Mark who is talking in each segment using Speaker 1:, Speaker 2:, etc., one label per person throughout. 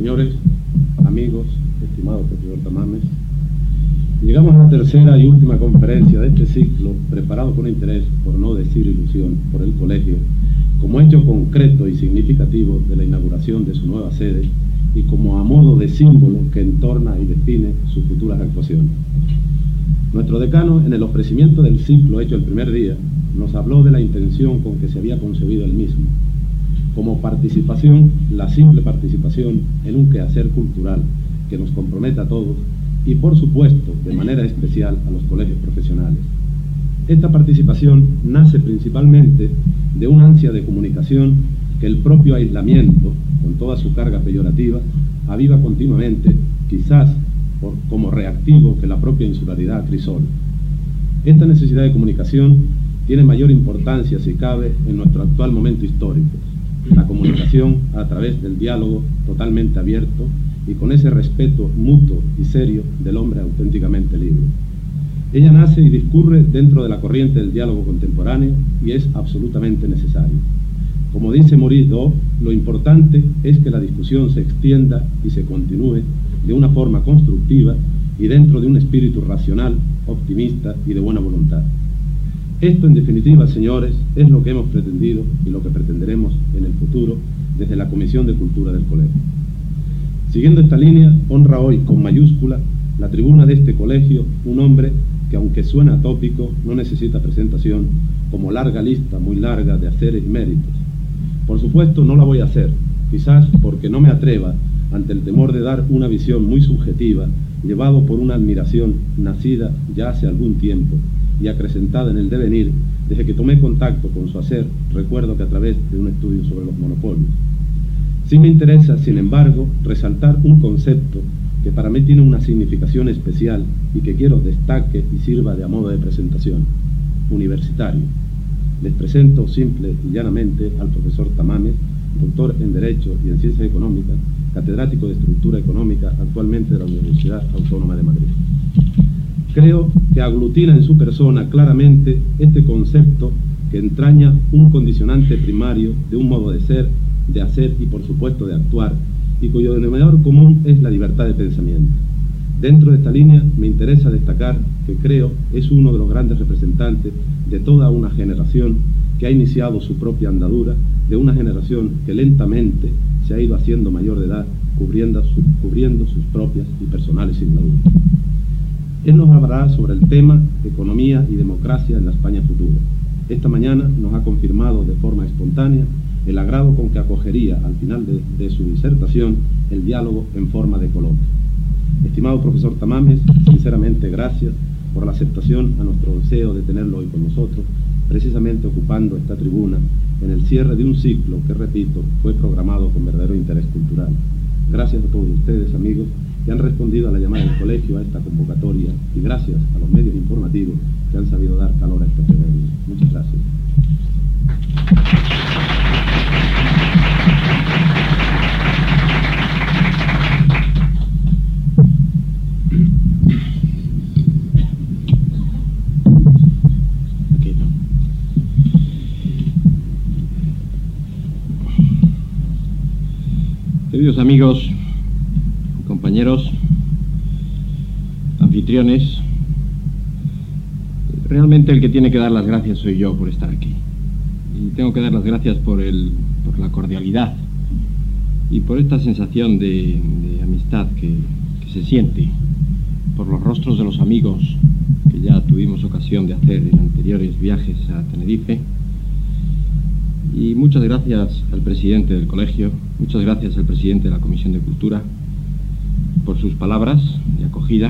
Speaker 1: Señores, amigos, estimado profesor Tamames, llegamos a la tercera y última conferencia de este ciclo, preparado con interés, por no decir ilusión, por el colegio, como hecho concreto y significativo de la inauguración de su nueva sede y como a modo de símbolo que entorna y define sus futuras actuaciones. Nuestro decano, en el ofrecimiento del ciclo hecho el primer día, nos habló de la intención con que se había concebido el mismo. Como participación, la simple participación en un quehacer cultural que nos compromete a todos y, por supuesto, de manera especial a los colegios profesionales. Esta participación nace principalmente de una ansia de comunicación que el propio aislamiento, con toda su carga peyorativa, aviva continuamente, quizás como reactivo que la propia insularidad acrisola. Esta necesidad de comunicación tiene mayor importancia, si cabe, en nuestro actual momento histórico. La comunicación a través del diálogo totalmente abierto y con ese respeto mutuo y serio del hombre auténticamente libre. Ella nace y discurre dentro de la corriente del diálogo contemporáneo y es absolutamente necesario. Como dice Maurice Dobb, lo importante es que la discusión se extienda y se continúe de una forma constructiva y dentro de un espíritu racional, optimista y de buena voluntad. Esto, en definitiva, señores, es lo que hemos pretendido y lo que pretenderemos en el futuro desde la Comisión de Cultura del Colegio. Siguiendo esta línea, honra hoy con mayúscula la tribuna de este colegio un hombre que, aunque suena atópico, no necesita presentación, como larga lista, muy larga, de haceres y méritos. Por supuesto, no la voy a hacer, quizás porque no me atreva ante el temor de dar una visión muy subjetiva, llevado por una admiración nacida ya hace algún tiempo y acrecentada en el devenir desde que tomé contacto con su hacer, recuerdo que a través de un estudio sobre los monopolios. Sí me interesa, sin embargo, resaltar un concepto que para mí tiene una significación especial y que quiero destaque y sirva de a modo de presentación: universitario. Les presento simple y llanamente al profesor Tamames, doctor en Derecho y en Ciencias Económicas, catedrático de Estructura Económica actualmente de la Universidad Autónoma de Madrid. Creo que aglutina en su persona claramente este concepto que entraña un condicionante primario de un modo de ser, de hacer y por supuesto de actuar, y cuyo denominador común es la libertad de pensamiento. Dentro de esta línea me interesa destacar que creo es uno de los grandes representantes de toda una generación que ha iniciado su propia andadura, de una generación que lentamente se ha ido haciendo mayor de edad, cubriendo sus propias y personales signaduras. Él nos hablará sobre el tema economía y democracia en la España futura. Esta mañana nos ha confirmado de forma espontánea el agrado con que acogería al final de su disertación el diálogo en forma de coloquio. Estimado profesor Tamames, sinceramente gracias por la aceptación a nuestro deseo de tenerlo hoy con nosotros, precisamente ocupando esta tribuna en el cierre de un ciclo que, repito, fue programado con verdadero interés cultural. Gracias a todos ustedes, amigos, que han respondido a la llamada del colegio a esta convocatoria, y gracias a los medios informativos que han sabido dar calor a esta ceremonia. Muchas gracias.
Speaker 2: Queridos amigos, compañeros, anfitriones, realmente el que tiene que dar las gracias soy yo por estar aquí. Y tengo que dar las gracias por la cordialidad y por esta sensación de amistad que se siente por los rostros de los amigos que ya tuvimos ocasión de hacer en anteriores viajes a Tenerife. Y muchas gracias al presidente del colegio, muchas gracias al presidente de la Comisión de Cultura por sus palabras de acogida.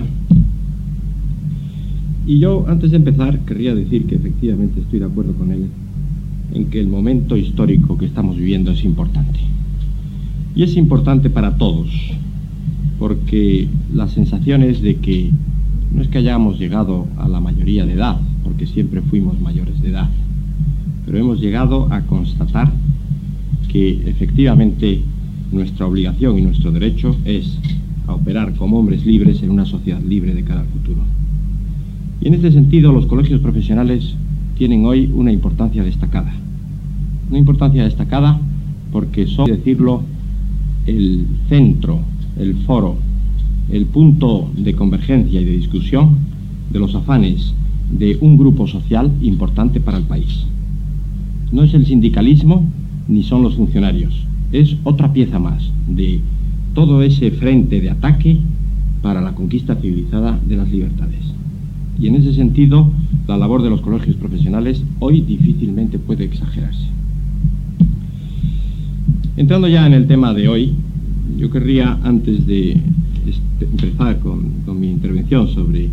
Speaker 2: Y yo, antes de empezar, querría decir que efectivamente estoy de acuerdo con él en que el momento histórico que estamos viviendo es importante. Y es importante para todos, porque la sensación es de que no es que hayamos llegado a la mayoría de edad, porque siempre fuimos mayores de edad, pero hemos llegado a constatar que efectivamente nuestra obligación y nuestro derecho es a operar como hombres libres en una sociedad libre de cara al futuro. Y en este sentido los colegios profesionales tienen hoy una importancia destacada. Una importancia destacada porque son, decirlo, el centro, el foro, el punto de convergencia y de discusión de los afanes de un grupo social importante para el país. No es el sindicalismo ni son los funcionarios, es otra pieza más de todo ese frente de ataque para la conquista civilizada de las libertades. Y en ese sentido, la labor de los colegios profesionales hoy difícilmente puede exagerarse. Entrando ya en el tema de hoy, yo querría, antes de empezar con mi intervención sobre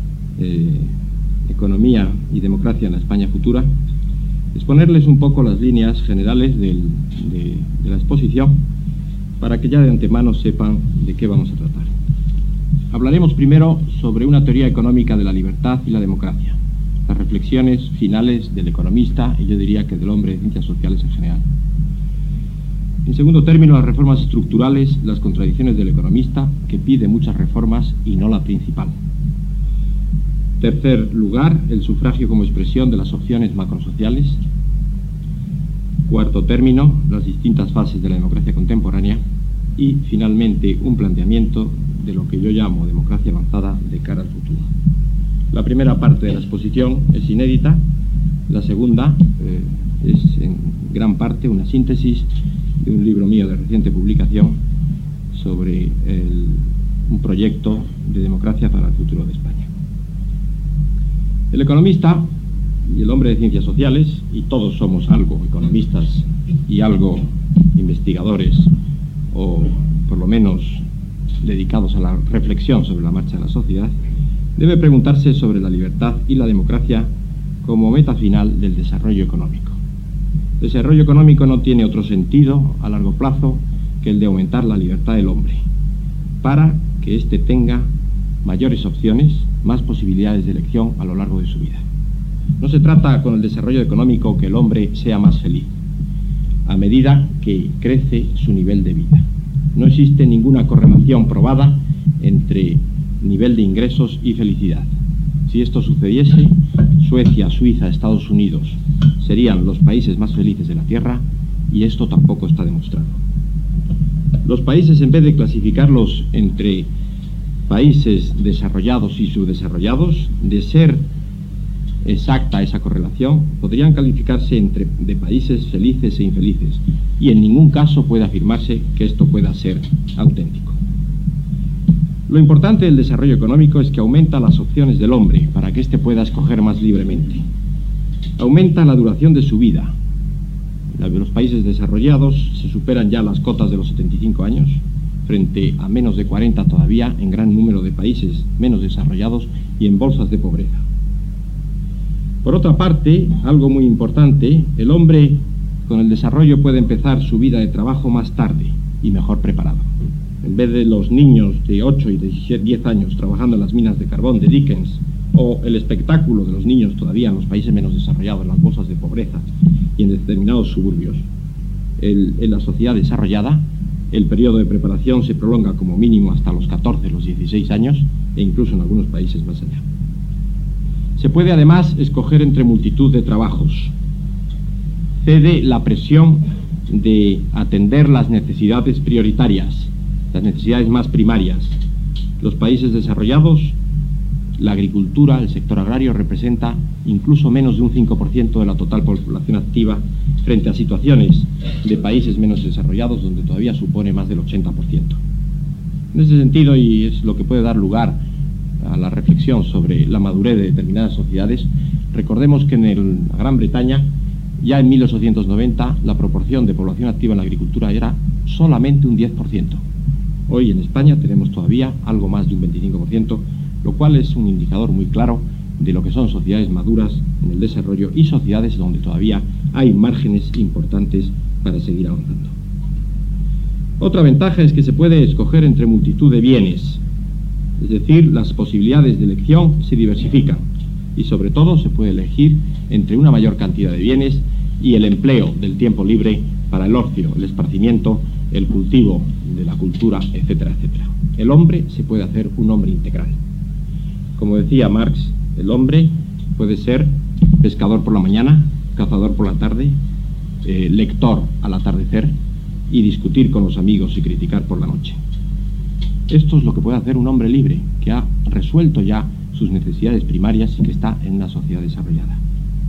Speaker 2: economía y democracia en la España futura, exponerles un poco las líneas generales de la exposición para que ya de antemano sepan de qué vamos a tratar. Hablaremos primero sobre una teoría económica de la libertad y la democracia, las reflexiones finales del economista y yo diría que del hombre de ciencias sociales en general. En segundo término, las reformas estructurales, las contradicciones del economista, que pide muchas reformas y no la principal. Tercer lugar, el sufragio como expresión de las opciones macrosociales. Cuarto término, las distintas fases de la democracia contemporánea. Y, finalmente, un planteamiento de lo que yo llamo democracia avanzada de cara al futuro. La primera parte de la exposición es inédita, la segunda es en gran parte una síntesis de un libro mío de reciente publicación sobre un proyecto de democracia para el futuro de España. El economista y el hombre de ciencias sociales, y todos somos algo economistas y algo investigadores, o por lo menos dedicados a la reflexión sobre la marcha de la sociedad, debe preguntarse sobre la libertad y la democracia como meta final del desarrollo económico. El desarrollo económico no tiene otro sentido a largo plazo que el de aumentar la libertad del hombre, para que éste tenga mayores opciones, más posibilidades de elección a lo largo de su vida. No se trata con el desarrollo económico que el hombre sea más feliz, a medida que crece su nivel de vida. No existe ninguna correlación probada entre nivel de ingresos y felicidad. Si esto sucediese, Suecia, Suiza, Estados Unidos serían los países más felices de la Tierra, y esto tampoco está demostrado. Los países, en vez de clasificarlos entre países desarrollados y subdesarrollados, de ser exacta esa correlación, podrían calificarse de países felices e infelices, y en ningún caso puede afirmarse que esto pueda ser auténtico. Lo importante del desarrollo económico es que aumenta las opciones del hombre para que éste pueda escoger más libremente. Aumenta la duración de su vida. En los países desarrollados se superan ya las cotas de los 75 años, frente a menos de 40 todavía en gran número de países menos desarrollados y en bolsas de pobreza. Por otra parte, algo muy importante, el hombre con el desarrollo puede empezar su vida de trabajo más tarde y mejor preparado. En vez de los niños de 8 y de 10 años trabajando en las minas de carbón de Dickens, o el espectáculo de los niños todavía en los países menos desarrollados, en las bolsas de pobreza y en determinados suburbios, en la sociedad desarrollada, el periodo de preparación se prolonga como mínimo hasta los 14, los 16 años, e incluso en algunos países más allá. Se puede además escoger entre multitud de trabajos. Cede la presión de atender las necesidades prioritarias, las necesidades más primarias. Los países desarrollados, la agricultura, el sector agrario, representa incluso menos de un 5% de la total población activa, frente a situaciones de países menos desarrollados donde todavía supone más del 80%. En ese sentido, y es lo que puede dar lugar a la reflexión sobre la madurez de determinadas sociedades, recordemos que en la Gran Bretaña, ya en 1890, la proporción de población activa en la agricultura era solamente un 10%. Hoy en España tenemos todavía algo más de un 25%, lo cual es un indicador muy claro de lo que son sociedades maduras en el desarrollo y sociedades donde todavía hay márgenes importantes para seguir avanzando. Otra ventaja es que se puede escoger entre multitud de bienes, es decir, las posibilidades de elección se diversifican y sobre todo se puede elegir entre una mayor cantidad de bienes y el empleo del tiempo libre para el ocio, el esparcimiento, el cultivo de la cultura, etcétera, etcétera. El hombre se puede hacer un hombre integral. Como decía Marx, el hombre puede ser pescador por la mañana, cazador por la tarde, lector al atardecer, y discutir con los amigos y criticar por la noche. Esto es lo que puede hacer un hombre libre, que ha resuelto ya sus necesidades primarias y que está en una sociedad desarrollada.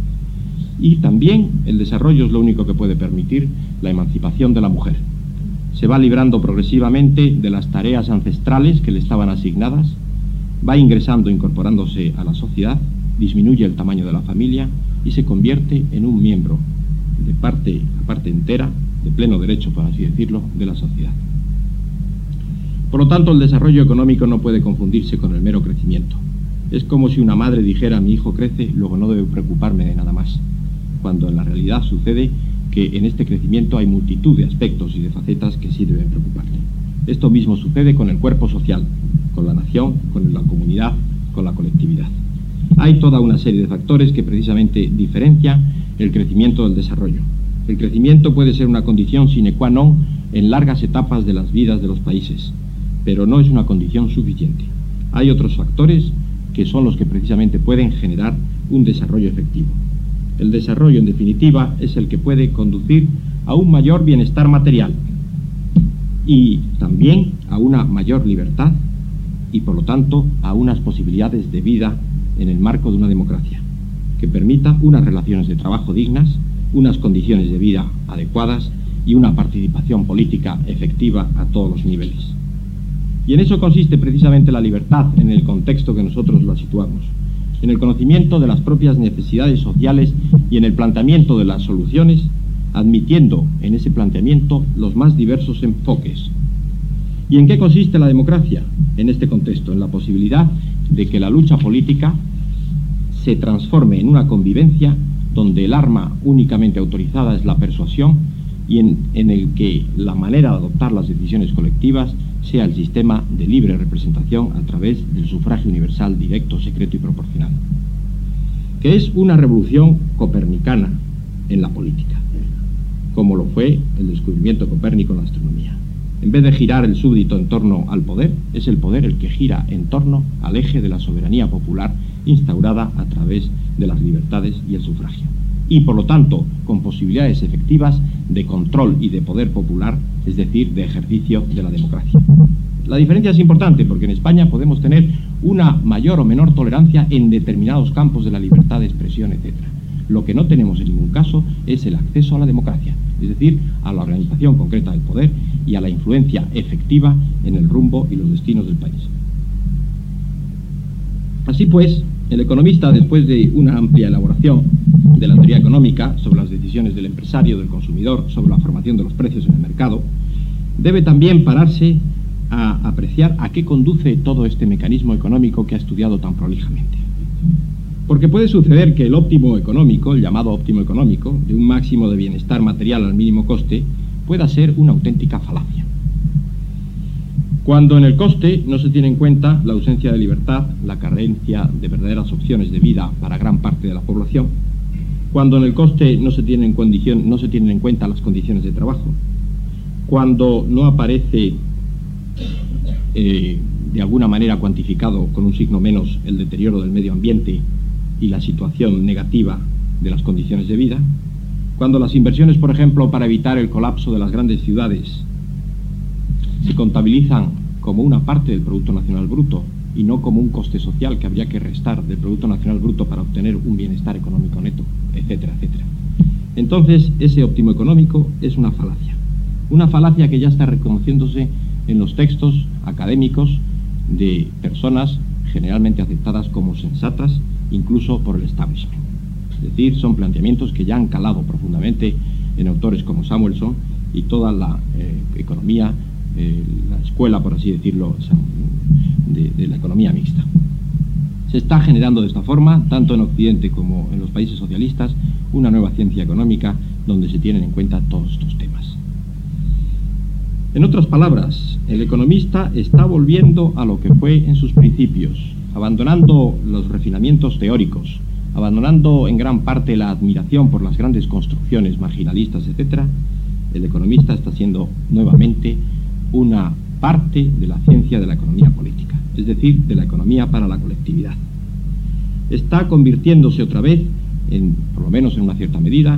Speaker 2: Y también el desarrollo es lo único que puede permitir la emancipación de la mujer. Se va librando progresivamente de las tareas ancestrales que le estaban asignadas, va ingresando, incorporándose a la sociedad, disminuye el tamaño de la familia y se convierte en un miembro de parte entera, de pleno derecho, por así decirlo, de la sociedad. Por lo tanto, el desarrollo económico no puede confundirse con el mero crecimiento. Es como si una madre dijera: mi hijo crece, luego no debo preocuparme de nada más, cuando en la realidad sucede que en este crecimiento hay multitud de aspectos y de facetas que sí deben preocuparle. Esto mismo sucede con el cuerpo social, con la nación, con la comunidad, con la colectividad. Hay toda una serie de factores que precisamente diferencian el crecimiento del desarrollo. El crecimiento puede ser una condición sine qua non en largas etapas de las vidas de los países, pero no es una condición suficiente. Hay otros factores que son los que precisamente pueden generar un desarrollo efectivo. El desarrollo, en definitiva, es el que puede conducir a un mayor bienestar material y también a una mayor libertad y, por lo tanto, a unas posibilidades de vida en el marco de una democracia que permita unas relaciones de trabajo dignas, unas condiciones de vida adecuadas y una participación política efectiva a todos los niveles. Y en eso consiste precisamente la libertad en el contexto que nosotros la situamos, en el conocimiento de las propias necesidades sociales y en el planteamiento de las soluciones, admitiendo en ese planteamiento los más diversos enfoques. ¿Y en qué consiste la democracia en este contexto? En la posibilidad de que la lucha política se transforme en una convivencia donde el arma únicamente autorizada es la persuasión y en el que la manera de adoptar las decisiones colectivas sea el sistema de libre representación a través del sufragio universal, directo, secreto y proporcional, que es una revolución copernicana en la política, como lo fue el descubrimiento de Copérnico en la astronomía. En vez de girar el súbdito en torno al poder, es el poder el que gira en torno al eje de la soberanía popular instaurada a través de las libertades y el sufragio, y por lo tanto con posibilidades efectivas de control y de poder popular, es decir, de ejercicio de la democracia. La diferencia es importante porque en España podemos tener una mayor o menor tolerancia en determinados campos de la libertad de expresión, etc. Lo que no tenemos en ningún caso es el acceso a la democracia, es decir, a la organización concreta del poder y a la influencia efectiva en el rumbo y los destinos del país. Así pues, el economista, después de una amplia elaboración de la teoría económica sobre las decisiones del empresario, del consumidor, sobre la formación de los precios en el mercado, debe también pararse a apreciar a qué conduce todo este mecanismo económico que ha estudiado tan prolijamente. Porque puede suceder que el óptimo económico, el llamado óptimo económico, de un máximo de bienestar material al mínimo coste, pueda ser una auténtica falacia. Cuando en el coste no se tiene en cuenta la ausencia de libertad, la carencia de verdaderas opciones de vida para gran parte de la población, cuando en el coste no se tienen en cuenta las condiciones de trabajo, cuando no aparece de alguna manera cuantificado con un signo menos el deterioro del medio ambiente y la situación negativa de las condiciones de vida, cuando las inversiones, por ejemplo, para evitar el colapso de las grandes ciudades se contabilizan como una parte del Producto Nacional Bruto y no como un coste social que habría que restar del Producto Nacional Bruto para obtener un bienestar económico neto, etcétera, etcétera. Entonces, ese óptimo económico es una falacia que ya está reconociéndose en los textos académicos de personas generalmente aceptadas como sensatas, incluso por el establishment. Es decir, son planteamientos que ya han calado profundamente en autores como Samuelson y toda la economía, la escuela, por así decirlo, de la economía mixta. Se está generando de esta forma, tanto en Occidente como en los países socialistas, una nueva ciencia económica donde se tienen en cuenta todos estos temas. En otras palabras, el economista está volviendo a lo que fue en sus principios, abandonando los refinamientos teóricos, abandonando en gran parte la admiración por las grandes construcciones marginalistas, etc. El economista está siendo nuevamente una parte de la ciencia de la economía política, es decir, de la economía para la colectividad. Está convirtiéndose otra vez, por lo menos en una cierta medida,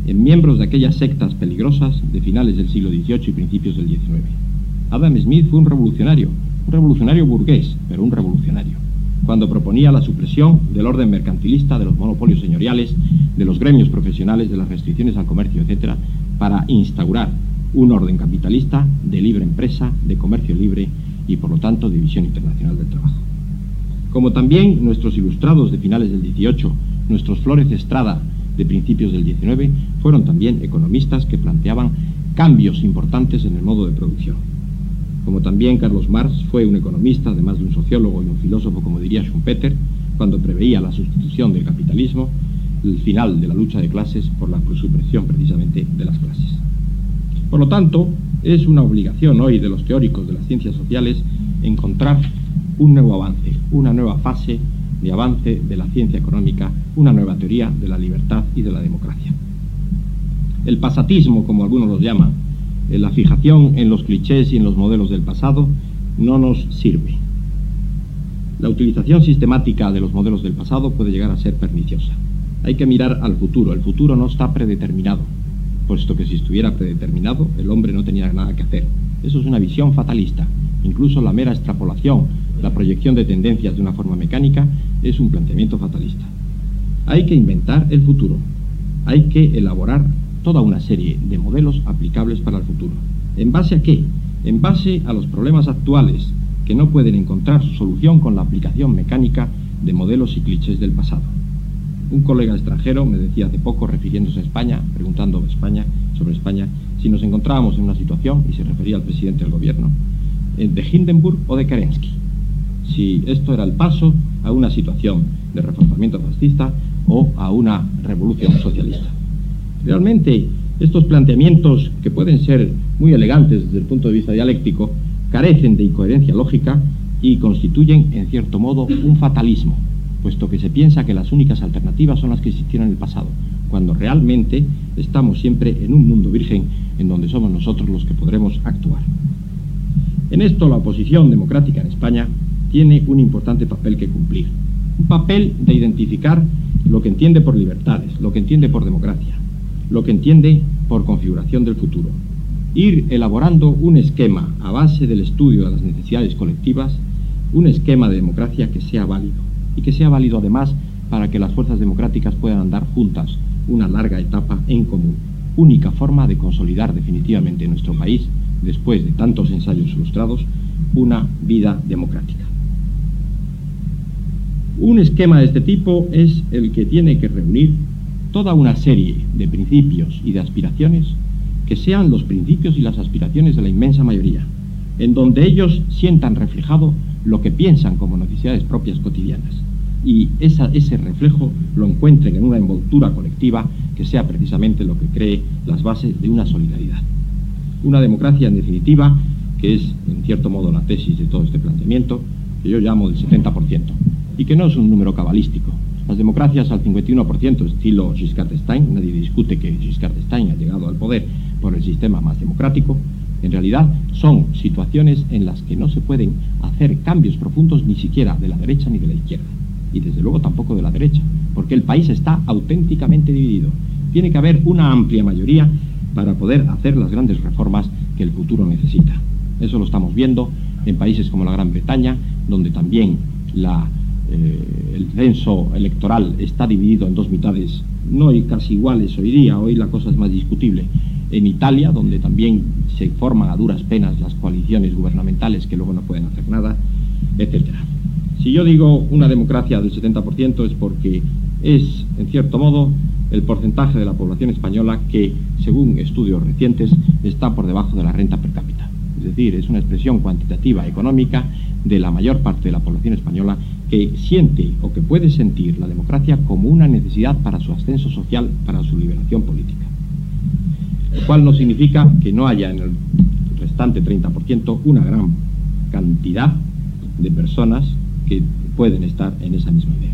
Speaker 2: en miembros de aquellas sectas peligrosas de finales del siglo XVIII y principios del XIX. Adam Smith fue un revolucionario burgués, pero un revolucionario, cuando proponía la supresión del orden mercantilista, de los monopolios señoriales, de los gremios profesionales, de las restricciones al comercio, etc., para instaurar un orden capitalista de libre empresa, de comercio libre y, por lo tanto, de división internacional del trabajo. Como también nuestros ilustrados de finales del XVIII, nuestros Flórez Estrada de principios del XIX, fueron también economistas que planteaban cambios importantes en el modo de producción. Como también Carlos Marx fue un economista, además de un sociólogo y un filósofo, como diría Schumpeter, cuando preveía la sustitución del capitalismo, el final de la lucha de clases por la supresión precisamente de las clases. Por lo tanto, es una obligación hoy de los teóricos de las ciencias sociales encontrar un nuevo avance, una nueva fase de avance de la ciencia económica, una nueva teoría de la libertad y de la democracia. El pasatismo, como algunos los llaman, la fijación en los clichés y en los modelos del pasado, no nos sirve. La utilización sistemática de los modelos del pasado puede llegar a ser perniciosa. Hay que mirar al futuro. El futuro no está predeterminado, puesto que si estuviera predeterminado, el hombre no tenía nada que hacer. Eso es una visión fatalista. Incluso la mera extrapolación, la proyección de tendencias de una forma mecánica, es un planteamiento fatalista. Hay que inventar el futuro. Hay que elaborar toda una serie de modelos aplicables para el futuro. ¿En base a qué? En base a los problemas actuales, que no pueden encontrar su solución con la aplicación mecánica de modelos y clichés del pasado. Un colega extranjero me decía hace poco, refiriéndose a España, preguntando sobre España, si nos encontrábamos en una situación, y se refería al presidente del gobierno, de Hindenburg o de Kerensky. Si esto era el paso a una situación de reforzamiento fascista o a una revolución socialista. Realmente, estos planteamientos, que pueden ser muy elegantes desde el punto de vista dialéctico, carecen de incoherencia lógica y constituyen, en cierto modo, un fatalismo, puesto que se piensa que las únicas alternativas son las que existieron en el pasado, cuando realmente estamos siempre en un mundo virgen en donde somos nosotros los que podremos actuar. En esto, la oposición democrática en España tiene un importante papel que cumplir. Un papel de identificar lo que entiende por libertades, lo que entiende por democracia, lo que entiende por configuración del futuro. Ir elaborando un esquema a base del estudio de las necesidades colectivas, un esquema de democracia que sea válido, y que sea válido además para que las fuerzas democráticas puedan andar juntas una larga etapa en común, única forma de consolidar definitivamente en nuestro país, después de tantos ensayos frustrados, una vida democrática. Un esquema de este tipo es el que tiene que reunir toda una serie de principios y de aspiraciones que sean los principios y las aspiraciones de la inmensa mayoría, en donde ellos sientan reflejado lo que piensan como necesidades propias cotidianas, y ese reflejo lo encuentren en una envoltura colectiva que sea precisamente lo que cree las bases de una solidaridad. Una democracia, en definitiva, que es, en cierto modo, la tesis de todo este planteamiento, que yo llamo del 70%, y que no es un número cabalístico. Las democracias al 51%, estilo Giscard d'Estaing, nadie discute que Giscard d'Estaing ha llegado al poder por el sistema más democrático, en realidad son situaciones en las que no se pueden hacer cambios profundos ni siquiera de la derecha ni de la izquierda, y desde luego tampoco de la derecha, porque el país está auténticamente dividido. Tiene que haber una amplia mayoría para poder hacer las grandes reformas que el futuro necesita. Eso lo estamos viendo en países como la Gran Bretaña, donde también el censo electoral está dividido en dos mitades, no casi iguales hoy día. Hoy la cosa es más discutible. En Italia, donde también se forman a duras penas las coaliciones gubernamentales que luego no pueden hacer nada, etcétera. Si yo digo una democracia del 70% es porque es, en cierto modo, el porcentaje de la población española que, según estudios recientes, está por debajo de la renta per cápita. Es decir, es una expresión cuantitativa económica de la mayor parte de la población española que siente o que puede sentir la democracia como una necesidad para su ascenso social, para su liberación política. Lo cual no significa que no haya en el restante 30% una gran cantidad de personas que pueden estar en esa misma idea.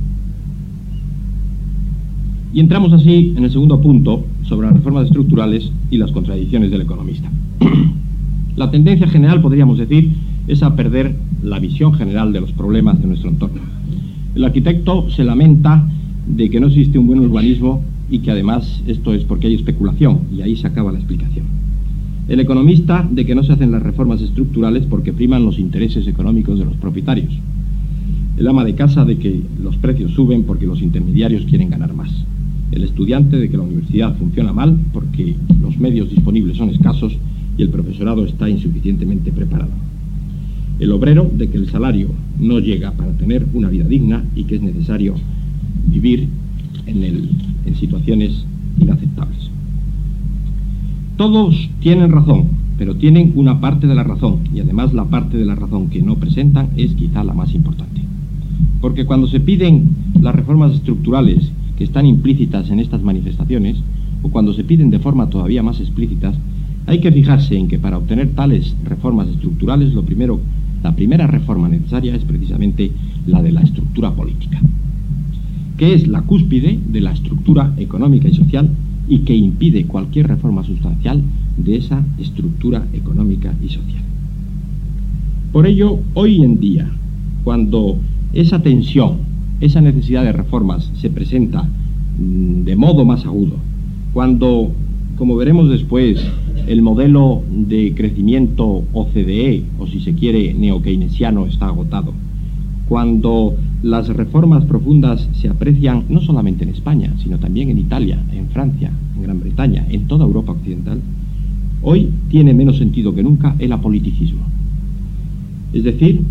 Speaker 2: Y entramos así en el segundo punto sobre las reformas estructurales y las contradicciones del economista. La tendencia general, podríamos decir, es a perder la visión general de los problemas de nuestro entorno. El arquitecto se lamenta de que no existe un buen urbanismo y que además esto es porque hay especulación, y ahí se acaba la explicación. El economista de que no se hacen las reformas estructurales porque priman los intereses económicos de los propietarios. El ama de casa de que los precios suben porque los intermediarios quieren ganar más. El estudiante de que la universidad funciona mal porque los medios disponibles son escasos y el profesorado está insuficientemente preparado. El obrero de que el salario no llega para tener una vida digna y que es necesario vivir en situaciones inaceptables. Todos tienen razón, pero tienen una parte de la razón, y además la parte de la razón que no presentan es quizá la más importante. Porque cuando se piden las reformas estructurales que están implícitas en estas manifestaciones, o cuando se piden de forma todavía más explícita, hay que fijarse en que para obtener tales reformas estructurales, la primera reforma necesaria es precisamente la de la estructura política, que es la cúspide de la estructura económica y social y que impide cualquier reforma sustancial de esa estructura económica y social. Por ello, hoy en día, cuando esa tensión, esa necesidad de reformas se presenta de modo más agudo, cuando, como veremos después, el modelo de crecimiento OCDE, o si se quiere neo-keynesiano, está agotado, cuando las reformas profundas se aprecian no solamente en España, sino también en Italia, en Francia, en Gran Bretaña, en toda Europa occidental, hoy tiene menos sentido que nunca el apoliticismo. Es decir,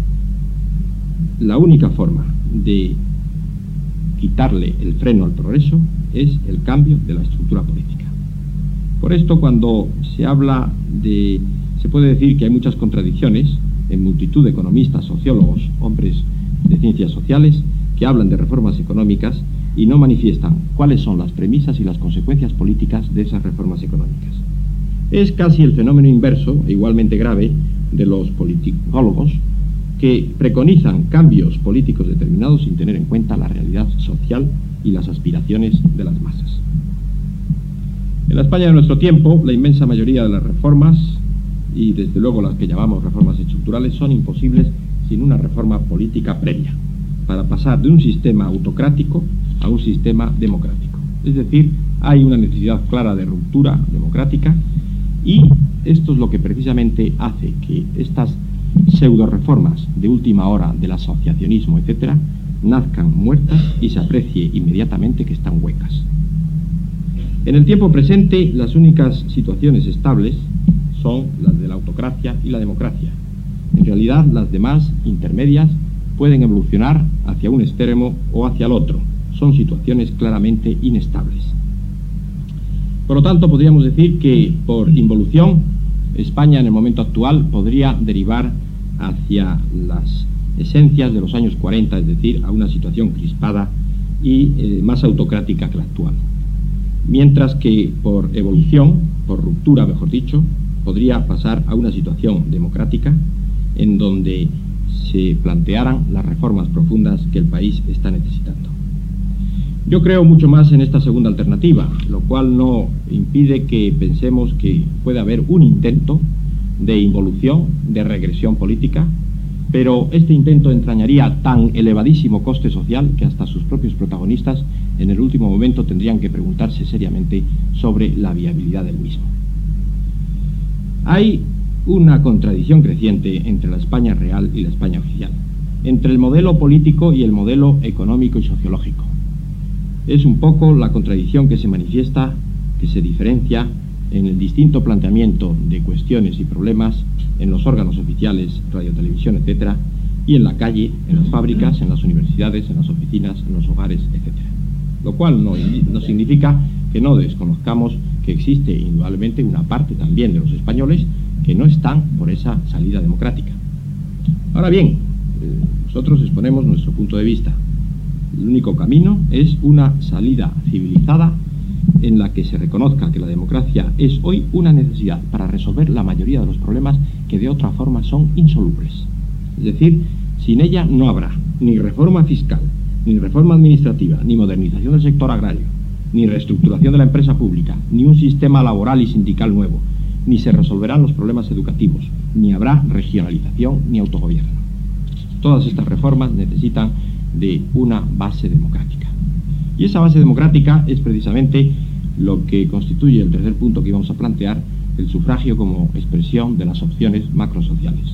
Speaker 2: la única forma de quitarle el freno al progreso es el cambio de la estructura política. Por esto, cuando se habla se puede decir que hay muchas contradicciones en multitud de economistas, sociólogos, hombres de ciencias sociales, que hablan de reformas económicas y no manifiestan cuáles son las premisas y las consecuencias políticas de esas reformas económicas. Es casi el fenómeno inverso, e igualmente grave, de los politicólogos, que preconizan cambios políticos determinados sin tener en cuenta la realidad social y las aspiraciones de las masas. En la España de nuestro tiempo, la inmensa mayoría de las reformas, y desde luego las que llamamos reformas estructurales, son imposibles sin una reforma política previa, para pasar de un sistema autocrático a un sistema democrático. Es decir, hay una necesidad clara de ruptura democrática, y esto es lo que precisamente hace que estas pseudo-reformas de última hora del asociacionismo, etcétera, nazcan muertas y se aprecie inmediatamente que están huecas. En el tiempo presente, las únicas situaciones estables son las de la autocracia y la democracia. En realidad, las demás, intermedias, pueden evolucionar hacia un extremo o hacia el otro. Son situaciones claramente inestables. Por lo tanto, podríamos decir que, por involución, España en el momento actual podría derivar hacia las esencias de los años 40, es decir, a una situación crispada y más autocrática que la actual. Mientras que por evolución, por ruptura mejor dicho, podría pasar a una situación democrática en donde se plantearan las reformas profundas que el país está necesitando. Yo creo mucho más en esta segunda alternativa, lo cual no impide que pensemos que puede haber un intento de involución, de regresión política, pero este intento entrañaría tan elevadísimo coste social que hasta sus propios protagonistas en el último momento tendrían que preguntarse seriamente sobre la viabilidad del mismo. Hay una contradicción creciente entre la España real y la España oficial, entre el modelo político y el modelo económico y sociológico. Es un poco la contradicción que se manifiesta, que se diferencia en el distinto planteamiento de cuestiones y problemas en los órganos oficiales, radio, televisión, etcétera, y en la calle, en las fábricas, en las universidades, en las oficinas, en los hogares, etcétera. Lo cual no significa que no desconozcamos que existe indudablemente una parte también de los españoles que no están por esa salida democrática. Ahora bien, nosotros exponemos nuestro punto de vista. El único camino es una salida civilizada en la que se reconozca que la democracia es hoy una necesidad para resolver la mayoría de los problemas que de otra forma son insolubles. Es decir, sin ella no habrá ni reforma fiscal, ni reforma administrativa, ni modernización del sector agrario, ni reestructuración de la empresa pública, ni un sistema laboral y sindical nuevo, ni se resolverán los problemas educativos, ni habrá regionalización ni autogobierno. Todas estas reformas necesitan de una base democrática. Y esa base democrática es precisamente lo que constituye el tercer punto que íbamos a plantear, el sufragio como expresión de las opciones macrosociales.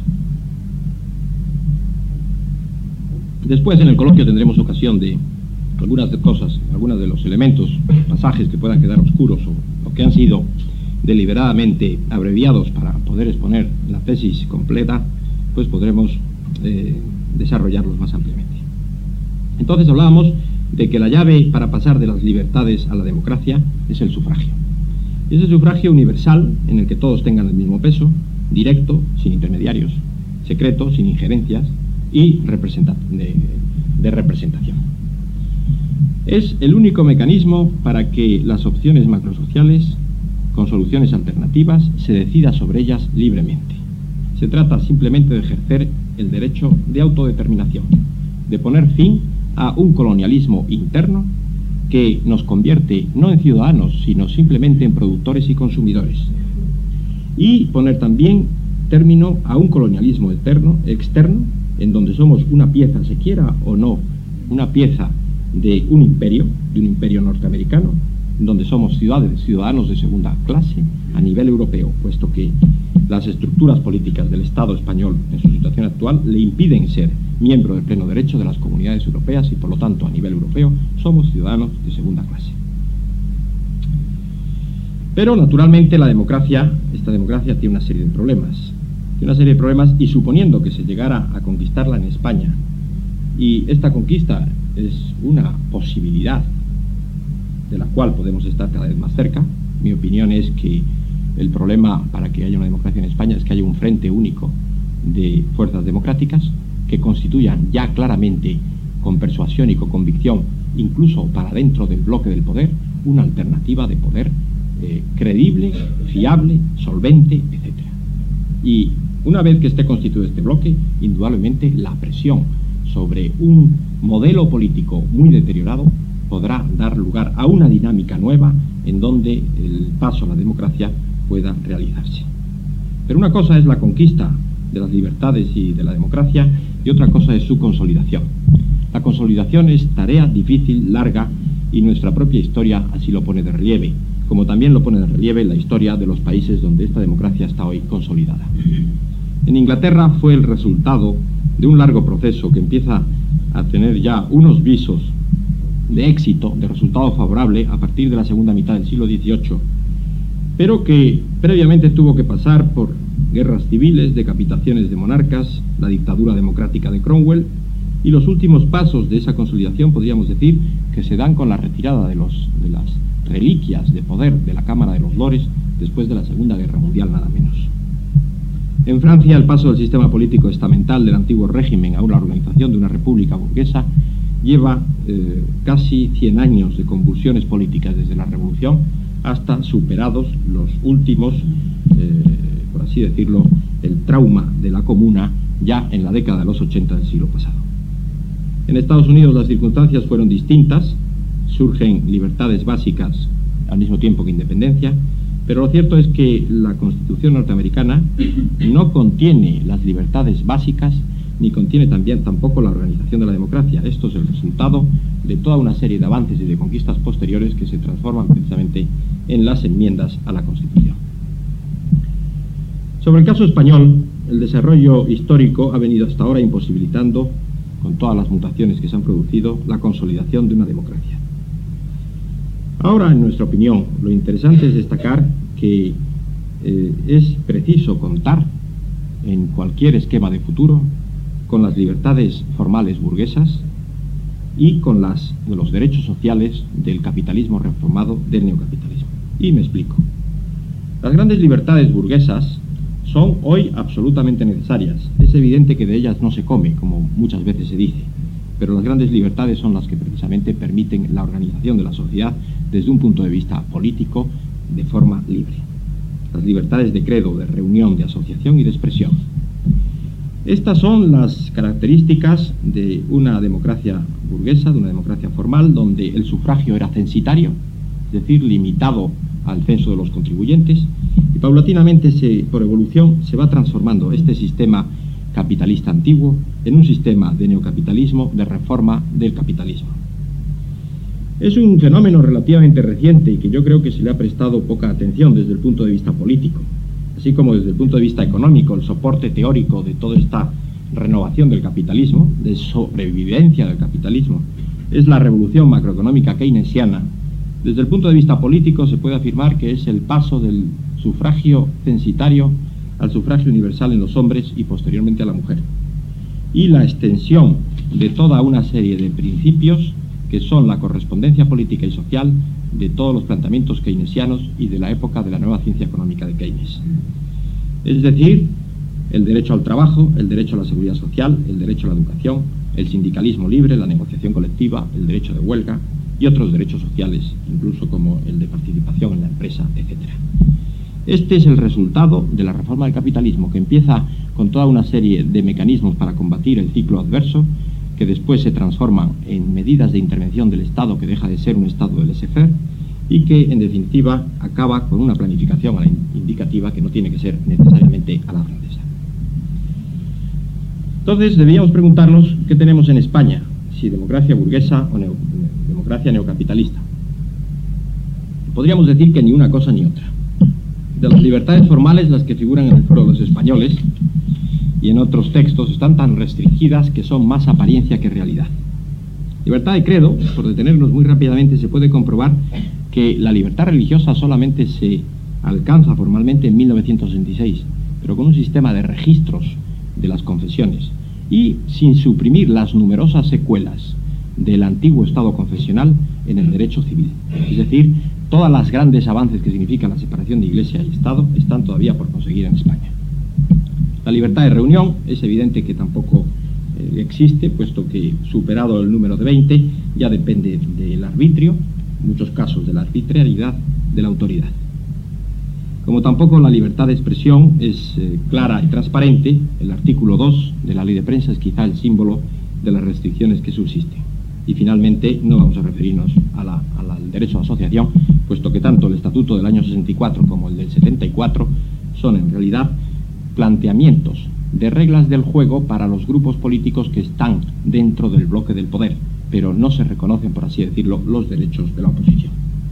Speaker 2: Después en el coloquio tendremos ocasión de algunas de cosas, algunos de los elementos, pasajes que puedan quedar oscuros o que han sido deliberadamente abreviados para poder exponer la tesis completa, pues podremos desarrollarlos más ampliamente. Entonces hablábamos de que la llave para pasar de las libertades a la democracia es el sufragio. Es el sufragio universal en el que todos tengan el mismo peso, directo, sin intermediarios, secreto, sin injerencias y de representación. Es el único mecanismo para que las opciones macrosociales, con soluciones alternativas, se decida sobre ellas libremente. Se trata simplemente de ejercer el derecho de autodeterminación, de poner fin a un colonialismo interno que nos convierte no en ciudadanos, sino simplemente en productores y consumidores. Y poner también término a un colonialismo externo, en donde somos una pieza, se quiera o no, una pieza de un imperio norteamericano, donde somos ciudadanos de segunda clase a nivel europeo, puesto que las estructuras políticas del Estado español en su situación actual le impiden ser miembro de pleno derecho de las comunidades europeas y por lo tanto a nivel europeo somos ciudadanos de segunda clase. Pero naturalmente esta democracia tiene una serie de problemas. Y suponiendo que se llegara a conquistarla en España, y esta conquista es una posibilidad de la cual podemos estar cada vez más cerca, mi opinión es que el problema para que haya una democracia en España es que haya un frente único de fuerzas democráticas que constituyan ya claramente, con persuasión y con convicción, incluso para dentro del bloque del poder, una alternativa de poder creíble, fiable, solvente, etc. Y una vez que esté constituido este bloque, indudablemente la presión sobre un modelo político muy deteriorado podrá dar lugar a una dinámica nueva en donde el paso a la democracia pueda realizarse. Pero una cosa es la conquista de las libertades y de la democracia y otra cosa es su consolidación. La consolidación es tarea difícil, larga, y nuestra propia historia así lo pone de relieve, como también lo pone de relieve la historia de los países donde esta democracia está hoy consolidada. En Inglaterra fue el resultado de un largo proceso que empieza a tener ya unos visos de éxito, de resultado favorable a partir de la segunda mitad del siglo XVIII, pero que previamente tuvo que pasar por guerras civiles, decapitaciones de monarcas, la dictadura democrática de Cromwell, y los últimos pasos de esa consolidación podríamos decir que se dan con la retirada de las reliquias de poder de la Cámara de los Lores después de la Segunda Guerra Mundial, nada menos. En Francia, el paso del sistema político estamental del antiguo régimen a una organización de una república burguesa lleva casi 100 años de convulsiones políticas desde la Revolución hasta superados los últimos, por así decirlo, el trauma de la Comuna ya en la década de los 80 del siglo pasado. En Estados Unidos las circunstancias fueron distintas, surgen libertades básicas al mismo tiempo que independencia, pero lo cierto es que la Constitución norteamericana no contiene las libertades básicas ni contiene tampoco la organización de la democracia. Esto es el resultado de toda una serie de avances y de conquistas posteriores que se transforman precisamente en las enmiendas a la Constitución. Sobre el caso español, el desarrollo histórico ha venido hasta ahora imposibilitando, con todas las mutaciones que se han producido, la consolidación de una democracia. Ahora, en nuestra opinión, lo interesante es destacar que es preciso contar en cualquier esquema de futuro con las libertades formales burguesas y con los derechos sociales del capitalismo reformado, del neocapitalismo. Y me explico. Las grandes libertades burguesas son hoy absolutamente necesarias. Es evidente que de ellas no se come, como muchas veces se dice, pero las grandes libertades son las que precisamente permiten la organización de la sociedad desde un punto de vista político de forma libre. Las libertades de credo, de reunión, de asociación y de expresión. Estas son las características de una democracia burguesa, de una democracia formal, donde el sufragio era censitario, es decir, limitado al censo de los contribuyentes, y paulatinamente, por evolución, se va transformando este sistema capitalista antiguo en un sistema de neocapitalismo, de reforma del capitalismo. Es un fenómeno relativamente reciente y que yo creo que se le ha prestado poca atención desde el punto de vista político, así como desde el punto de vista económico. El soporte teórico de toda esta renovación del capitalismo, de sobrevivencia del capitalismo, es la revolución macroeconómica keynesiana. Desde el punto de vista político se puede afirmar que es el paso del sufragio censitario al sufragio universal en los hombres y posteriormente a la mujer, y la extensión de toda una serie de principios que son la correspondencia política y social de todos los planteamientos keynesianos y de la época de la nueva ciencia económica de Keynes. Es decir, el derecho al trabajo, el derecho a la seguridad social, el derecho a la educación, el sindicalismo libre, la negociación colectiva, el derecho de huelga y otros derechos sociales, incluso como el de participación en la empresa, etc. Este es el resultado de la reforma del capitalismo, que empieza con toda una serie de mecanismos para combatir el ciclo adverso, que después se transforman en medidas de intervención del Estado, que deja de ser un Estado del laissez-faire, y que en definitiva acaba con una planificación a la indicativa que no tiene que ser necesariamente a la francesa. Entonces deberíamos preguntarnos qué tenemos en España, si democracia burguesa o democracia neocapitalista. Podríamos decir que ni una cosa ni otra. De las libertades formales, las que figuran en el Foro de los Españoles y en otros textos, están tan restringidas que son más apariencia que realidad. Libertad de credo, por detenernos muy rápidamente, se puede comprobar que la libertad religiosa solamente se alcanza formalmente en 1966, pero con un sistema de registros de las confesiones y sin suprimir las numerosas secuelas del antiguo Estado confesional en el derecho civil. Es decir, todas las grandes avances que significan la separación de Iglesia y Estado están todavía por conseguir en España. La libertad de reunión es evidente que tampoco existe, puesto que superado el número de 20 ya depende del arbitrio, en muchos casos de la arbitrariedad de la autoridad. Como tampoco la libertad de expresión es clara y transparente, el artículo 2 de la Ley de Prensa es quizá el símbolo de las restricciones que subsisten. Y finalmente no vamos a referirnos al derecho a asociación, puesto que tanto el Estatuto del año 64 como el del 74 son en realidad planteamientos de reglas del juego para los grupos políticos que están dentro del bloque del poder, pero no se reconocen, por así decirlo, los derechos de la oposición.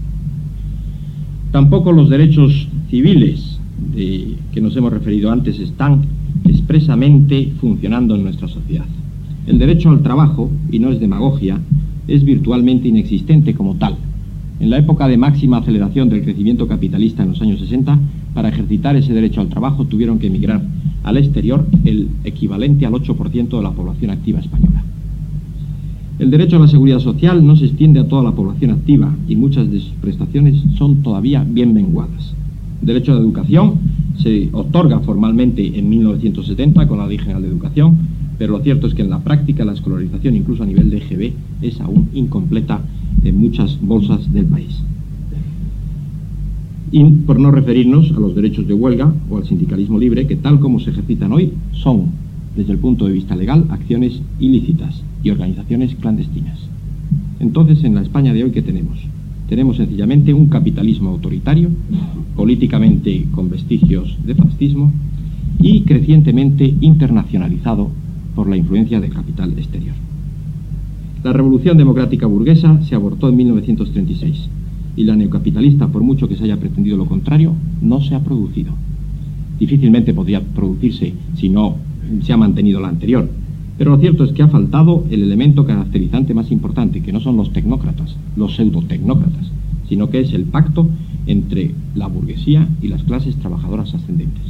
Speaker 2: Tampoco los derechos civiles que nos hemos referido antes están expresamente funcionando en nuestra sociedad. El derecho al trabajo, y no es demagogia, es virtualmente inexistente como tal. En la época de máxima aceleración del crecimiento capitalista en los años 60, para ejercitar ese derecho al trabajo tuvieron que emigrar al exterior el equivalente al 8% de la población activa española. El derecho a la seguridad social no se extiende a toda la población activa y muchas de sus prestaciones son todavía bien menguadas. El derecho a la educación se otorga formalmente en 1970 con la Ley General de Educación, pero lo cierto es que en la práctica la escolarización, incluso a nivel de EGB, es aún incompleta en muchas bolsas del país. Y por no referirnos a los derechos de huelga o al sindicalismo libre, que tal como se ejercitan hoy son, desde el punto de vista legal, acciones ilícitas y organizaciones clandestinas. Entonces, en la España de hoy, ¿qué tenemos? Tenemos sencillamente un capitalismo autoritario, políticamente con vestigios de fascismo y crecientemente internacionalizado por la influencia del capital exterior. La revolución democrática burguesa se abortó en 1936 y la neocapitalista, por mucho que se haya pretendido lo contrario, no se ha producido. Difícilmente podría producirse si no se ha mantenido la anterior, pero lo cierto es que ha faltado el elemento caracterizante más importante, que no son los tecnócratas, los pseudotecnócratas, sino que es el pacto entre la burguesía y las clases trabajadoras ascendentes.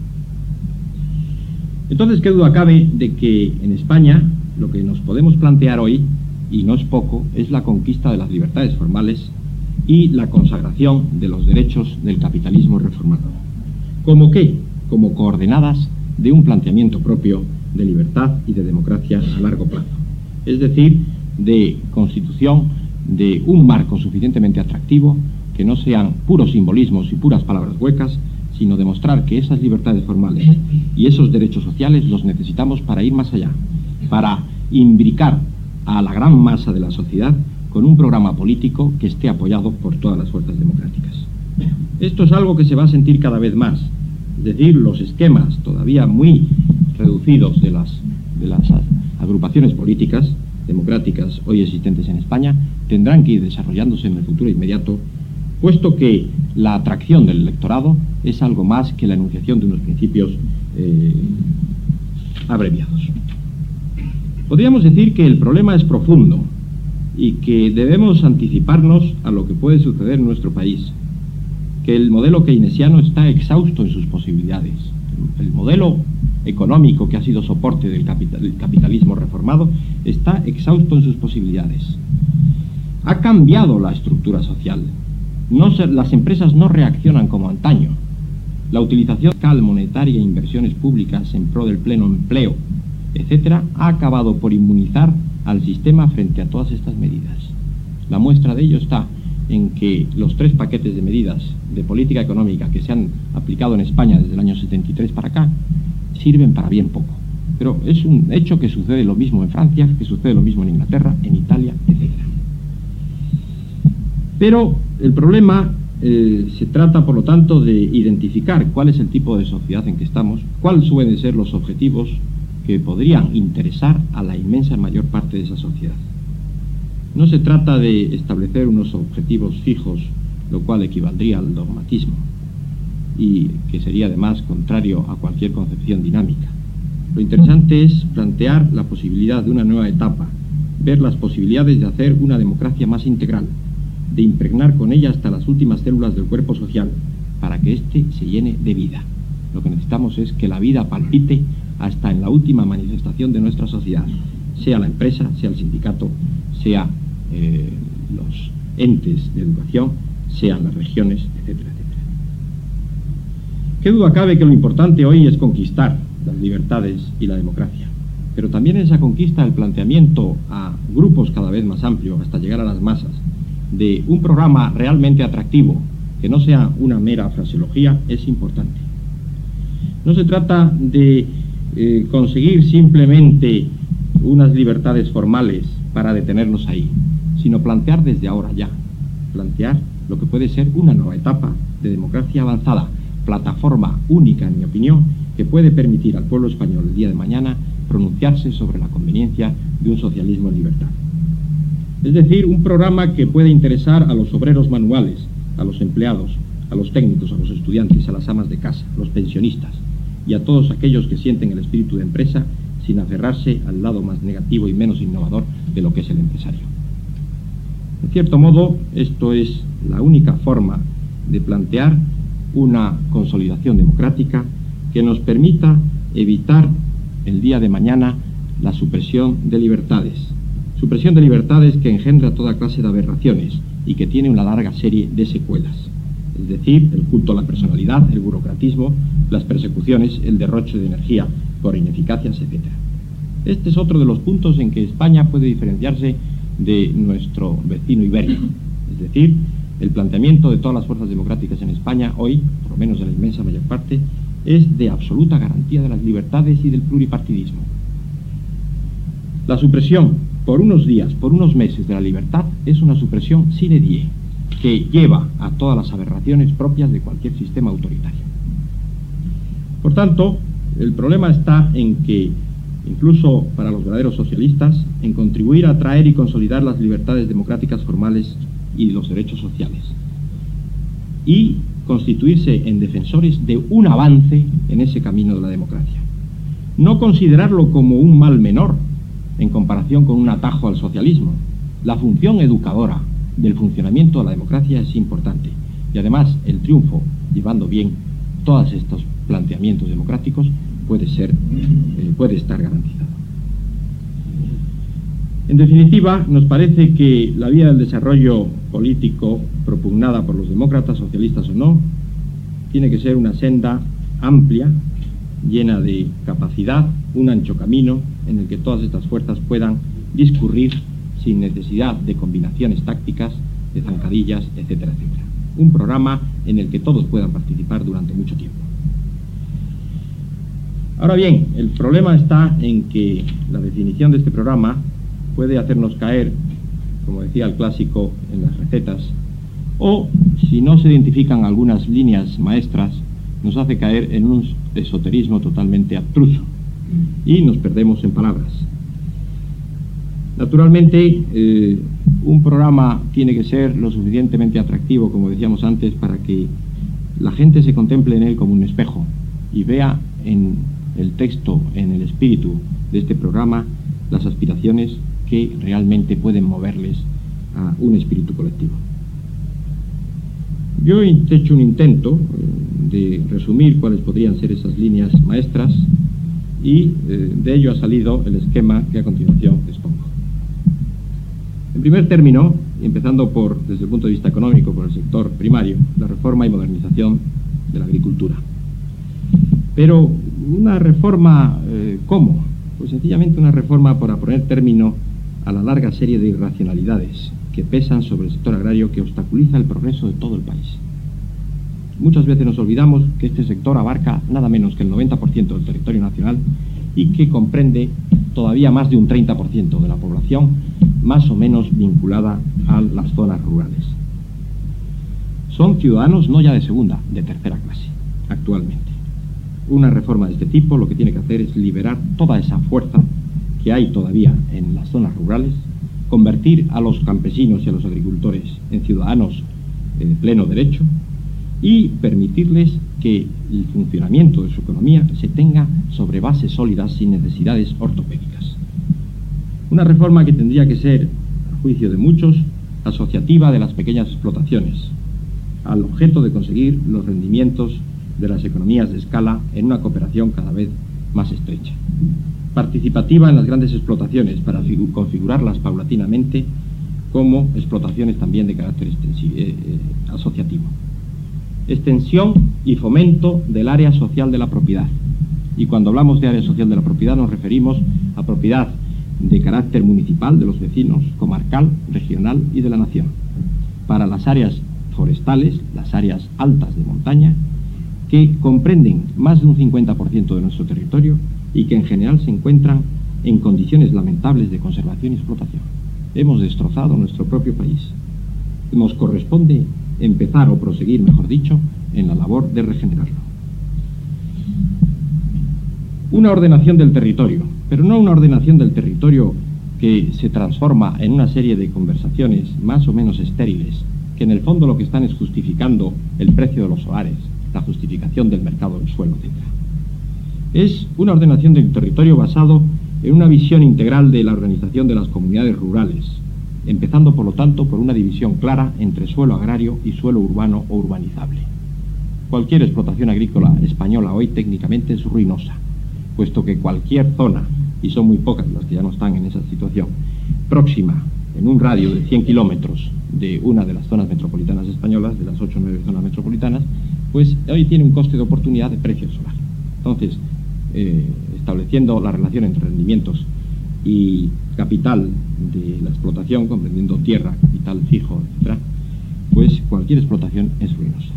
Speaker 2: Entonces, qué duda cabe de que en España lo que nos podemos plantear hoy, y no es poco, es la conquista de las libertades formales y la consagración de los derechos del capitalismo reformado. ¿Cómo qué? Como coordenadas de un planteamiento propio de libertad y de democracia a largo plazo. Es decir, de constitución de un marco suficientemente atractivo, que no sean puros simbolismos y puras palabras huecas, sino demostrar que esas libertades formales y esos derechos sociales los necesitamos para ir más allá, para imbricar a la gran masa de la sociedad con un programa político que esté apoyado por todas las fuerzas democráticas. Esto es algo que se va a sentir cada vez más, es decir, los esquemas todavía muy reducidos de las agrupaciones políticas democráticas hoy existentes en España tendrán que ir desarrollándose en el futuro inmediato, puesto que la atracción del electorado es algo más que la enunciación de unos principios abreviados. Podríamos decir que el problema es profundo y que debemos anticiparnos a lo que puede suceder en nuestro país, que el modelo keynesiano está exhausto en sus posibilidades. El modelo económico que ha sido soporte del capitalismo reformado está exhausto en sus posibilidades. Ha cambiado la estructura social. Las empresas no reaccionan como antaño. La utilización fiscal, monetaria e inversiones públicas en pro del pleno empleo, etcétera, ha acabado por inmunizar al sistema frente a todas estas medidas. La muestra de ello está en que los 3 paquetes de medidas de política económica que se han aplicado en España desde el año 73 para acá sirven para bien poco. Pero es un hecho que sucede lo mismo en Francia, que sucede lo mismo en Inglaterra, en Italia, etc. Pero el problema se trata, por lo tanto, de identificar cuál es el tipo de sociedad en que estamos, cuáles suelen ser los objetivos que podrían interesar a la inmensa mayor parte de esa sociedad. No se trata de establecer unos objetivos fijos, lo cual equivaldría al dogmatismo, y que sería además contrario a cualquier concepción dinámica. Lo interesante es plantear la posibilidad de una nueva etapa, ver las posibilidades de hacer una democracia más integral, de impregnar con ella hasta las últimas células del cuerpo social, para que éste se llene de vida. Lo que necesitamos es que la vida palpite hasta en la última manifestación de nuestra sociedad, sea la empresa, sea el sindicato, sea los entes de educación, sean las regiones, etcétera, etcétera. Qué duda cabe que lo importante hoy es conquistar las libertades y la democracia, pero también en esa conquista el planteamiento a grupos cada vez más amplios, hasta llegar a las masas, de un programa realmente atractivo, que no sea una mera fraseología, es importante. No se trata de conseguir simplemente unas libertades formales para detenernos ahí, sino plantear desde ahora ya, plantear lo que puede ser una nueva etapa de democracia avanzada, plataforma única, en mi opinión, que puede permitir al pueblo español el día de mañana pronunciarse sobre la conveniencia de un socialismo en libertad. Es decir, un programa que puede interesar a los obreros manuales, a los empleados, a los técnicos, a los estudiantes, a las amas de casa, a los pensionistas y a todos aquellos que sienten el espíritu de empresa sin aferrarse al lado más negativo y menos innovador de lo que es el empresario. En cierto modo, esto es la única forma de plantear una consolidación democrática que nos permita evitar el día de mañana la supresión de libertades que engendra toda clase de aberraciones y que tiene una larga serie de secuelas, es decir, el culto a la personalidad, el burocratismo, las persecuciones, el derroche de energía por ineficacias, etc. Este es otro de los puntos en que España puede diferenciarse de nuestro vecino ibérico, es decir, el planteamiento de todas las fuerzas democráticas en España hoy, por lo menos de la inmensa mayor parte, es de absoluta garantía de las libertades y del pluripartidismo. La supresión por unos días, por unos meses de la libertad es una supresión sine die, que lleva a todas las aberraciones propias de cualquier sistema autoritario. Por tanto, el problema está en que, incluso para los verdaderos socialistas, en contribuir a atraer y consolidar las libertades democráticas formales y los derechos sociales, y constituirse en defensores de un avance en ese camino de la democracia. No considerarlo como un mal menor en comparación con un atajo al socialismo. La función educadora del funcionamiento de la democracia es importante, y además el triunfo, llevando bien todos estos planteamientos democráticos, puede estar garantizado. En definitiva, nos parece que la vía del desarrollo político propugnada por los demócratas, socialistas o no, tiene que ser una senda amplia, llena de capacidad, un ancho camino en el que todas estas fuerzas puedan discurrir sin necesidad de combinaciones tácticas, de zancadillas, etcétera, etcétera. Un programa en el que todos puedan participar durante mucho tiempo. Ahora bien, el problema está en que la definición de este programa puede hacernos caer, como decía el clásico, en las recetas, o, si no se identifican algunas líneas maestras, nos hace caer en un esoterismo totalmente abstruso y nos perdemos en palabras. Naturalmente, un programa tiene que ser lo suficientemente atractivo, como decíamos antes, para que la gente se contemple en él como un espejo y vea en el texto, en el espíritu de este programa, las aspiraciones que realmente pueden moverles a un espíritu colectivo. Yo he hecho un intento de resumir cuáles podrían ser esas líneas maestras y de ello ha salido el esquema que a continuación expongo. En primer término, empezando desde el punto de vista económico, por el sector primario, la reforma y modernización de la agricultura. Pero una reforma, ¿cómo? Pues sencillamente una reforma para poner término a la larga serie de irracionalidades que pesan sobre el sector agrario, que obstaculiza el progreso de todo el país. Muchas veces nos olvidamos que este sector abarca nada menos que el 90% del territorio nacional y que comprende todavía más de un 30% de la población, más o menos vinculada a las zonas rurales. Son ciudadanos no ya de segunda, de tercera clase, actualmente. Una reforma de este tipo lo que tiene que hacer es liberar toda esa fuerza que hay todavía en las zonas rurales, convertir a los campesinos y a los agricultores en ciudadanos de pleno derecho y permitirles que el funcionamiento de su economía se tenga sobre bases sólidas sin necesidades ortopédicas. Una reforma que tendría que ser, a juicio de muchos, asociativa de las pequeñas explotaciones, al objeto de conseguir los rendimientos de las economías de escala en una cooperación cada vez más estrecha. Participativa en las grandes explotaciones para configurarlas paulatinamente como explotaciones también de carácter asociativo. Extensión y fomento del área social de la propiedad. Y cuando hablamos de área social de la propiedad nos referimos a propiedad de carácter municipal, de los vecinos, comarcal, regional y de la nación. Para las áreas forestales, las áreas altas de montaña, que comprenden más de un 50% de nuestro territorio y que en general se encuentran en condiciones lamentables de conservación y explotación. Hemos destrozado nuestro propio país. Nos corresponde empezar o proseguir, mejor dicho, en la labor de regenerarlo. Una ordenación del territorio, pero no una ordenación del territorio que se transforma en una serie de conversaciones más o menos estériles, que en el fondo lo que están es justificando el precio de los solares, la justificación del mercado del suelo, etc. Es una ordenación del territorio basado en una visión integral de la organización de las comunidades rurales, empezando por lo tanto por una división clara entre suelo agrario y suelo urbano o urbanizable. Cualquier explotación agrícola española hoy técnicamente es ruinosa, puesto que cualquier zona, y son muy pocas las que ya no están en esa situación, próxima, en un radio de 100 kilómetros de una de las zonas metropolitanas españolas, de las 8 o 9 zonas metropolitanas, pues hoy tiene un coste de oportunidad de precio solar. Entonces, estableciendo la relación entre rendimientos y capital de la explotación, comprendiendo tierra, capital fijo, etc., pues cualquier explotación es ruinosa.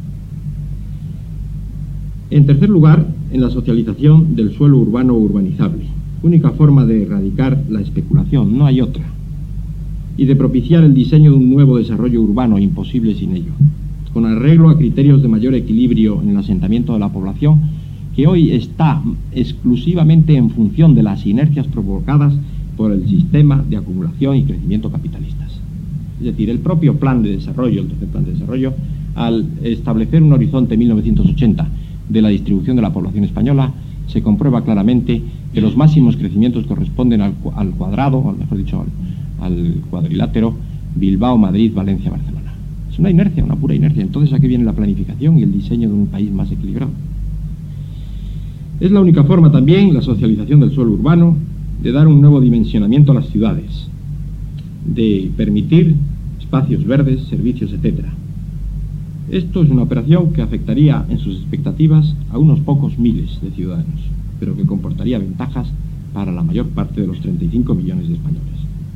Speaker 2: En tercer lugar, en la socialización del suelo urbano urbanizable, única forma de erradicar la especulación, no hay otra, y de propiciar el diseño de un nuevo desarrollo urbano imposible sin ello, con arreglo a criterios de mayor equilibrio en el asentamiento de la población, que hoy está exclusivamente en función de las inercias provocadas por el sistema de acumulación y crecimiento capitalistas. Es decir, el propio plan de desarrollo, el tercer plan de desarrollo, al establecer un horizonte 1980 de la distribución de la población española, se comprueba claramente que los máximos crecimientos corresponden al cuadrado, o mejor dicho, al cuadrilátero Bilbao, Madrid, Valencia, Barcelona. Es una inercia, una pura inercia. Entonces, aquí viene la planificación y el diseño de un país más equilibrado. Es la única forma también, la socialización del suelo urbano, de dar un nuevo dimensionamiento a las ciudades, de permitir espacios verdes, servicios, etc. Esto es una operación que afectaría en sus expectativas a unos pocos miles de ciudadanos, pero que comportaría ventajas para la mayor parte de los 35 millones de españoles.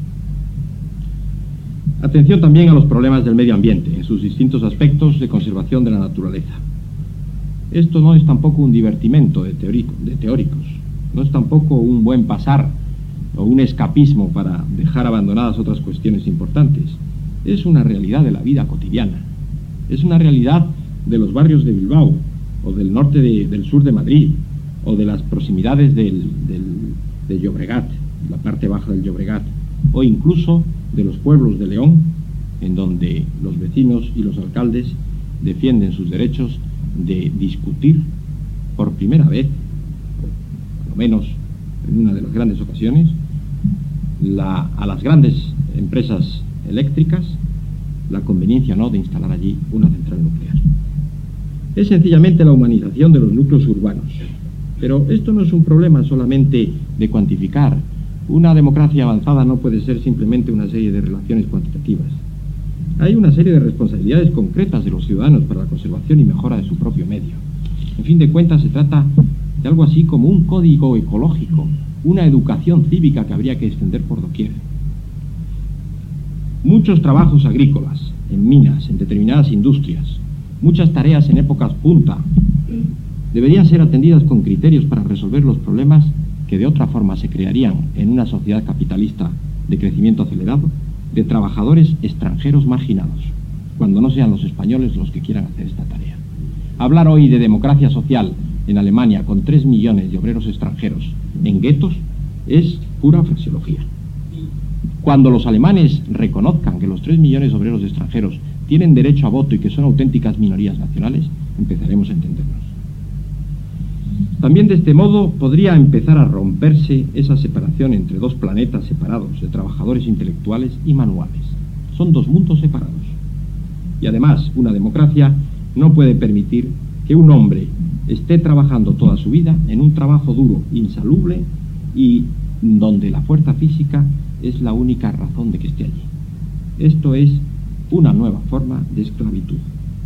Speaker 2: Atención también a los problemas del medio ambiente, en sus distintos aspectos de conservación de la naturaleza. Esto no es tampoco un divertimento de teóricos, no es tampoco un buen pasar o un escapismo para dejar abandonadas otras cuestiones importantes. Es una realidad de la vida cotidiana, es una realidad de los barrios de Bilbao, o del norte del sur de Madrid, o de las proximidades de Llobregat, la parte baja del Llobregat, o incluso de los pueblos de León, en donde los vecinos y los alcaldes defienden sus derechos de discutir por primera vez, o por lo menos en una de las grandes ocasiones, a las grandes empresas eléctricas la conveniencia o no de instalar allí una central nuclear. Es sencillamente la humanización de los núcleos urbanos. Pero esto no es un problema solamente de cuantificar. Una democracia avanzada no puede ser simplemente una serie de relaciones cuantitativas. Hay una serie de responsabilidades concretas de los ciudadanos para la conservación y mejora de su propio medio. En fin de cuentas, se trata de algo así como un código ecológico, una educación cívica que habría que extender por doquier. Muchos trabajos agrícolas, en minas, en determinadas industrias, muchas tareas en épocas punta, deberían ser atendidas con criterios para resolver los problemas que de otra forma se crearían en una sociedad capitalista de crecimiento acelerado, de trabajadores extranjeros marginados, cuando no sean los españoles los que quieran hacer esta tarea. Hablar hoy de democracia social en Alemania con 3 millones de obreros extranjeros en guetos es pura fraseología. Cuando los alemanes reconozcan que los 3 millones de obreros extranjeros tienen derecho a voto y que son auténticas minorías nacionales, empezaremos a entendernos. También de este modo podría empezar a romperse esa separación entre dos planetas separados de trabajadores intelectuales y manuales. Son dos mundos separados. Y además, una democracia no puede permitir que un hombre esté trabajando toda su vida en un trabajo duro, insalubre y donde la fuerza física es la única razón de que esté allí. Esto es una nueva forma de esclavitud.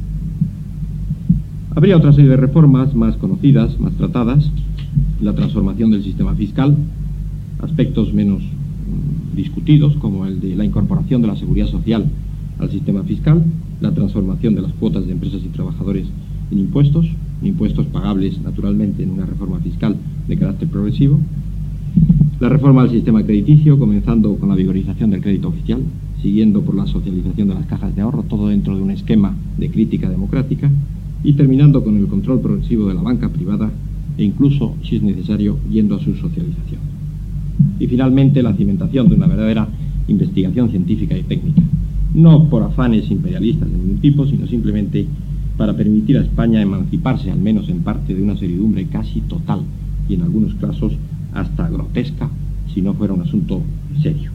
Speaker 2: Habría otra serie de reformas más conocidas, más tratadas: la transformación del sistema fiscal, aspectos menos discutidos como el de la incorporación de la seguridad social al sistema fiscal, la transformación de las cuotas de empresas y trabajadores en impuestos pagables naturalmente en una reforma fiscal de carácter progresivo, la reforma del sistema crediticio, comenzando con la vigorización del crédito oficial, siguiendo por la socialización de las cajas de ahorro, todo dentro de un esquema de crítica democrática, y terminando con el control progresivo de la banca privada e incluso, si es necesario, yendo a su socialización. Y finalmente la cimentación de una verdadera investigación científica y técnica, no por afanes imperialistas de ningún tipo, sino simplemente para permitir a España emanciparse, al menos en parte, de una servidumbre casi total y en algunos casos hasta grotesca, si no fuera un asunto serio.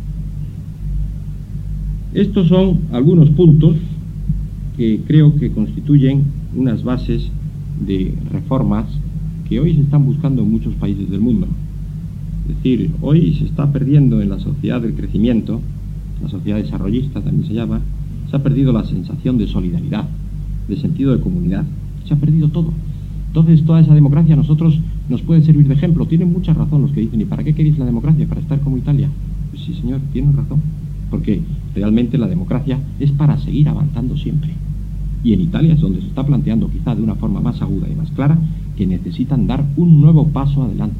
Speaker 2: Estos son algunos puntos que creo que constituyen unas bases de reformas que hoy se están buscando en muchos países del mundo. Es decir, hoy se está perdiendo en la sociedad del crecimiento, la sociedad desarrollista también se llama, se ha perdido la sensación de solidaridad, de sentido de comunidad, se ha perdido todo. Entonces toda esa democracia a nosotros nos puede servir de ejemplo. Tienen mucha razón los que dicen: ¿y para qué queréis la democracia? ¿Para estar como Italia? Pues sí, señor, tienen razón, porque realmente la democracia es para seguir avanzando siempre. Y en Italia es donde se está planteando, quizá de una forma más aguda y más clara, que necesitan dar un nuevo paso adelante.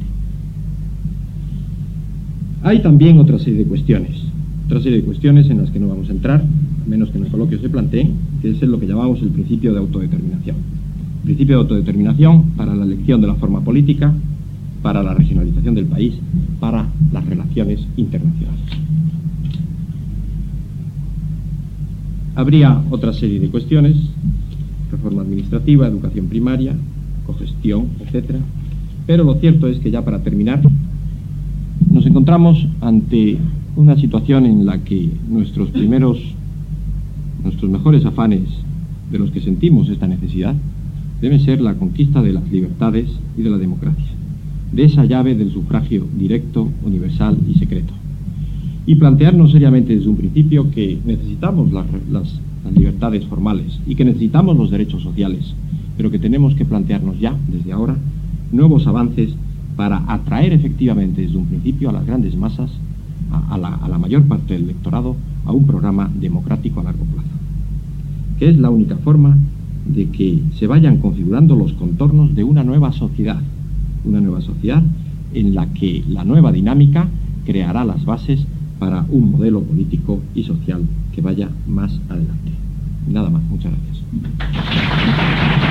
Speaker 2: Hay también otra serie de cuestiones en las que no vamos a entrar, a menos que en el coloquio se planteen, que es lo que llamamos el principio de autodeterminación. El principio de autodeterminación para la elección de la forma política, para la regionalización del país, para las relaciones internacionales. Habría otra serie de cuestiones: reforma administrativa, educación primaria, cogestión, etc. Pero lo cierto es que, ya para terminar, nos encontramos ante una situación en la que nuestros mejores afanes, de los que sentimos esta necesidad, deben ser la conquista de las libertades y de la democracia, de esa llave del sufragio directo, universal y secreto. Y plantearnos seriamente desde un principio que necesitamos las libertades formales y que necesitamos los derechos sociales, pero que tenemos que plantearnos ya, desde ahora, nuevos avances para atraer efectivamente desde un principio a las grandes masas, a la mayor parte del electorado, a un programa democrático a largo plazo, que es la única forma de que se vayan configurando los contornos de una nueva sociedad en la que la nueva dinámica creará las bases para un modelo político y social que vaya más adelante. Nada más, muchas gracias.